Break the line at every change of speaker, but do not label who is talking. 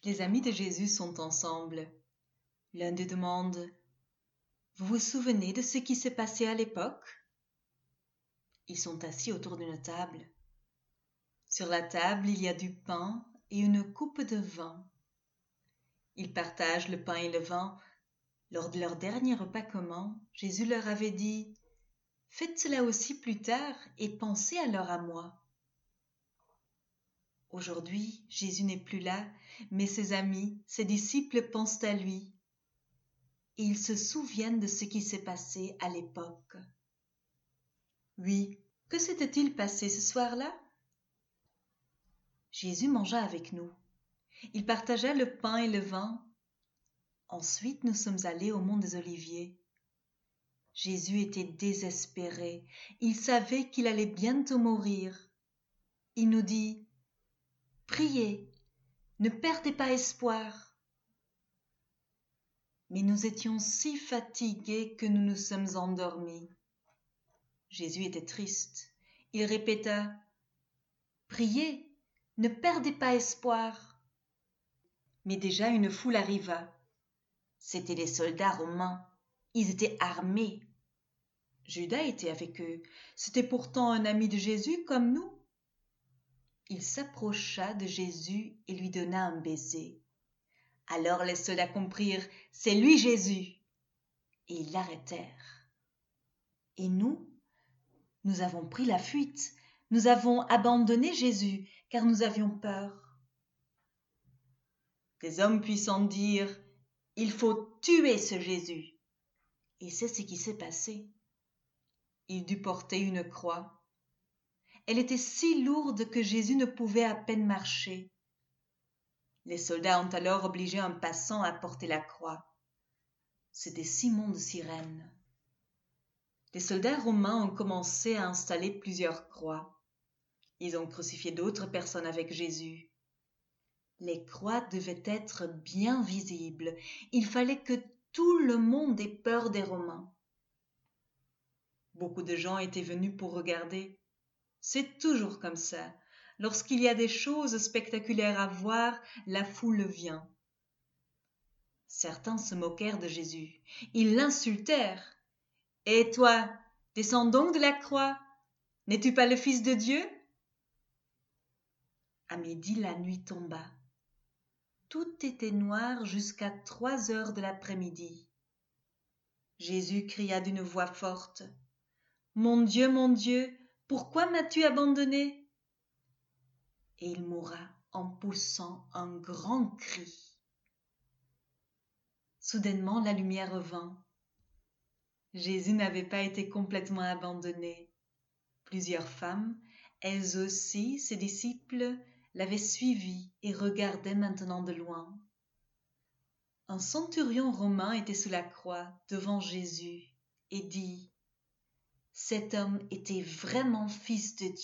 Les amis de Jésus sont ensemble. L'un d'eux demande « Vous vous souvenez de ce qui s'est passé à l'époque ?» Ils sont assis autour d'une table. Sur la table, il y a du pain et une coupe de vin. Ils partagent le pain et le vin. Lors de leur dernier repas commun, Jésus leur avait dit « Faites cela aussi plus tard et pensez alors à moi. » Aujourd'hui, Jésus n'est plus là, mais ses amis, ses disciples pensent à lui. Et ils se souviennent de ce qui s'est passé à l'époque. Oui, que s'était-il passé ce soir-là? Jésus mangea avec nous. Il partagea le pain et le vin. Ensuite, nous sommes allés au mont des Oliviers. Jésus était désespéré. Il savait qu'il allait bientôt mourir. Il nous dit « Priez, ne perdez pas espoir. » Mais nous étions si fatigués que nous nous sommes endormis. Jésus était triste. Il répéta « Priez, ne perdez pas espoir. » Mais déjà une foule arriva. C'étaient les soldats romains. Ils étaient armés. Judas était avec eux. C'était pourtant un ami de Jésus comme nous. Il s'approcha de Jésus et lui donna un baiser. Alors les soldats comprirent « C'est lui Jésus !» et ils l'arrêtèrent. Et nous avons pris la fuite. Nous avons abandonné Jésus car nous avions peur. Des hommes puissants dirent « Il faut tuer ce Jésus !» Et c'est ce qui s'est passé. Il dut porter une croix. Elle était si lourde que Jésus ne pouvait à peine marcher. Les soldats ont alors obligé un passant à porter la croix. C'était Simon de Cyrène. Les soldats romains ont commencé à installer plusieurs croix. Ils ont crucifié d'autres personnes avec Jésus. Les croix devaient être bien visibles. Il fallait que tout le monde ait peur des Romains. Beaucoup de gens étaient venus pour regarder. C'est toujours comme ça. Lorsqu'il y a des choses spectaculaires à voir, la foule vient. Certains se moquèrent de Jésus. Ils l'insultèrent. « Et toi, descends donc de la croix. N'es-tu pas le Fils de Dieu ?» À midi, la nuit tomba. Tout était noir jusqu'à 3 heures de l'après-midi. Jésus cria d'une voix forte « Mon Dieu, pourquoi m'as-tu abandonné ?» Et il mourra en poussant un grand cri. Soudainement, la lumière revint. Jésus n'avait pas été complètement abandonné. Plusieurs femmes, elles aussi, ses disciples, l'avaient suivi et regardaient maintenant de loin. Un centurion romain était sous la croix devant Jésus et dit « Cet homme était vraiment fils de Dieu ».